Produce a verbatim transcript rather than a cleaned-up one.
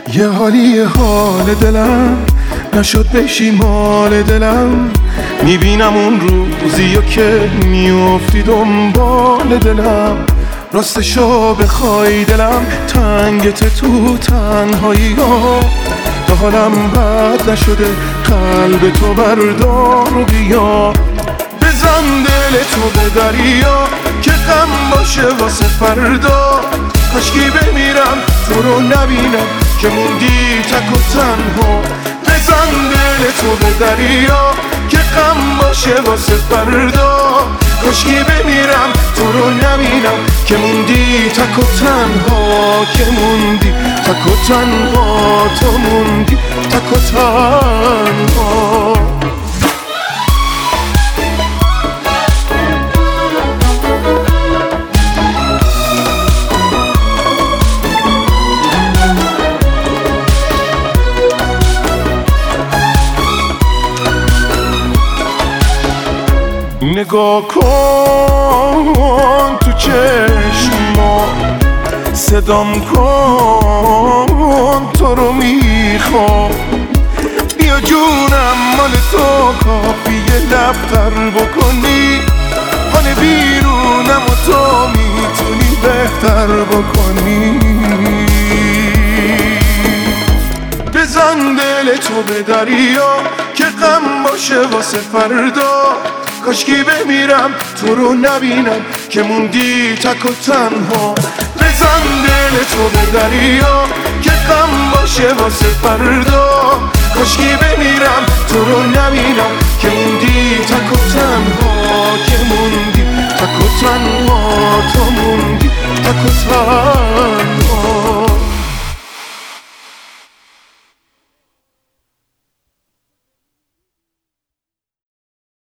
یه حالی حال دلم نشد بشی مال دلم، میبینم اون روزیو که میافتی دنبال دلم. راستشو بخوای دلم تنگت تو تنهایی ها، تا حالم بد نشده قلب تو بردار و بیا. بزن دل تو به دریا که غم باشه واسه فردا، کاشکی بمیرم تو رو نبینم که موندی تک و تنها. بزن دل تو به دریا که غم باشه واسه فردا، کاشکی بمیرم تو رو نبینم که موندی تک و تنها، که موندی تک و تنها، تو موندی تک و تنها. نگاه کن تو چشما، صدام کن تو رو میخوام. بیا جونم مال تو کافیه لبتر بکنی، حال بیرونم و تو میتونی بهتر بکنی. بزن دل تو به دریا که غم باشه واسه فردا، کاشکی بمیرم تو رو نبینم که موندی تک و تنها. بزن دل تو به دریا که غم باشه واسه فردا، کاشکی بمیرم تو رو نبینم که موندی تک و تنها، که موندی تک و تنها، تو موندی تک و تنها.